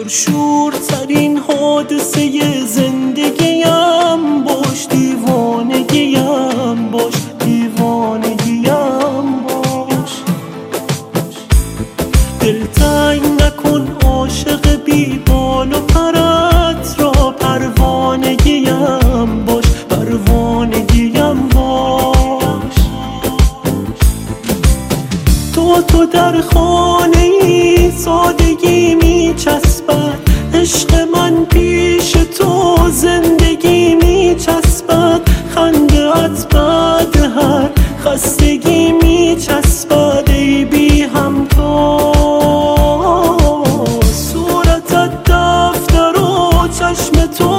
پرشورترین حادثه زندگیم باش، دیوانگیم باش، دیوانگیم باش. دلتنگ نکن عاشق بی بال و پرت را، پروانگیم باش، پروانگیم باش. تو در خانه ای سادگی می چسبد، عشق من پیش تو زندگی می چسبد. خنده ات بعد هر خستگی می چسبد، ای بی همتا صورتت دفتر و چشم تو